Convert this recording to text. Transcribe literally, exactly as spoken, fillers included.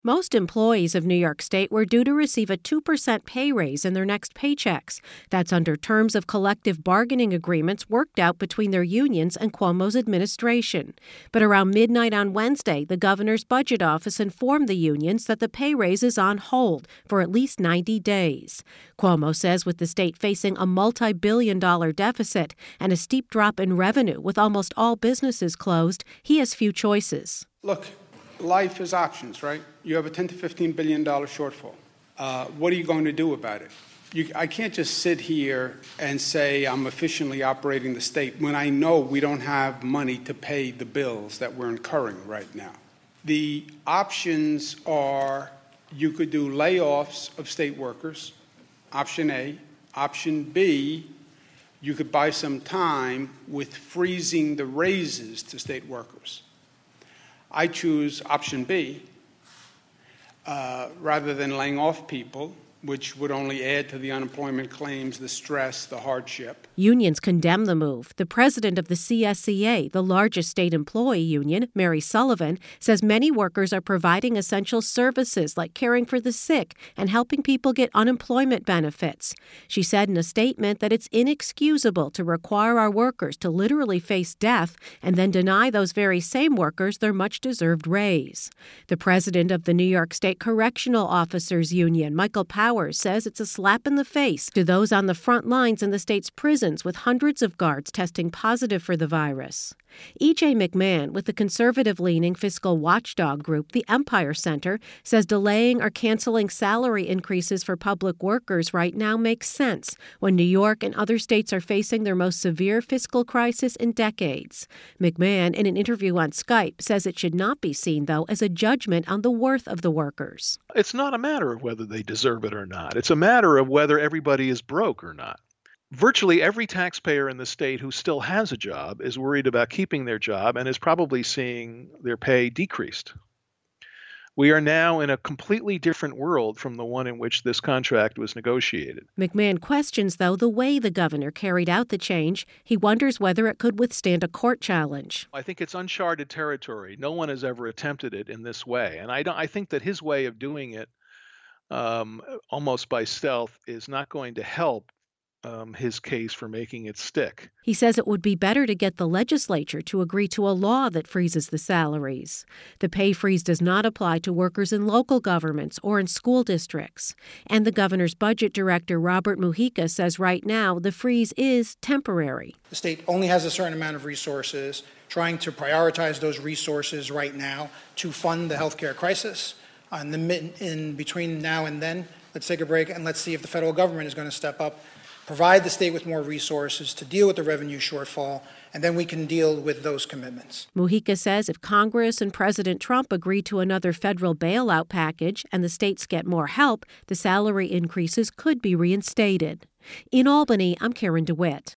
Most employees of New York State were due to receive a two percent pay raise in their next paychecks. That's under terms of collective bargaining agreements worked out between their unions and Cuomo's administration. But around midnight on Wednesday, the governor's budget office informed the unions that the pay raise is on hold for at least ninety days. Cuomo says with the state facing a multi-billion dollar deficit and a steep drop in revenue with almost all businesses closed, he has few choices. Look, life is options, right? You have a ten to fifteen billion dollars shortfall. Uh, what are you going to do about it? You, I can't just sit here and say I'm efficiently operating the state when I know we don't have money to pay the bills that we're incurring right now. The options are you could do layoffs of state workers, option A. Option B, you could buy some time with freezing the raises to state workers. I choose option B, uh, rather than laying off people, which would only add to the unemployment claims, the stress, the hardship. Unions condemn the move. The president of the C S C A, the largest state employee union, Mary Sullivan, says many workers are providing essential services like caring for the sick and helping people get unemployment benefits. She said in a statement that it's inexcusable to require our workers to literally face death and then deny those very same workers their much-deserved raise. The president of the New York State Correctional Officers Union, Michael Powers, says it's a slap in the face to those on the front lines in the state's prisons with hundreds of guards testing positive for the virus. E J McMahon, with the conservative-leaning fiscal watchdog group, the Empire Center, says delaying or canceling salary increases for public workers right now makes sense when New York and other states are facing their most severe fiscal crisis in decades. McMahon, in an interview on Skype, says it should not be seen, though, as a judgment on the worth of the workers. It's not a matter of whether they deserve it or not. It's a matter of whether everybody is broke or not. Virtually every taxpayer in the state who still has a job is worried about keeping their job and is probably seeing their pay decreased. We are now in a completely different world from the one in which this contract was negotiated. McMahon questions, though, the way the governor carried out the change. He wonders whether it could withstand a court challenge. I think it's uncharted territory. No one has ever attempted it in this way. And I don't. I think that his way of doing it um, almost by stealth is not going to help Um, his case for making it stick. He says it would be better to get the legislature to agree to a law that freezes the salaries. The pay freeze does not apply to workers in local governments or in school districts. And the governor's budget director, Robert Mujica, says right now the freeze is temporary. The state only has a certain amount of resources, trying to prioritize those resources right now to fund the healthcare crisis. In, the, in between now and then, let's take a break and let's see if the federal government is going to step up, provide the state with more resources to deal with the revenue shortfall, and then we can deal with those commitments. Mujica says if Congress and President Trump agree to another federal bailout package and the states get more help, the salary increases could be reinstated. In Albany, I'm Karen DeWitt.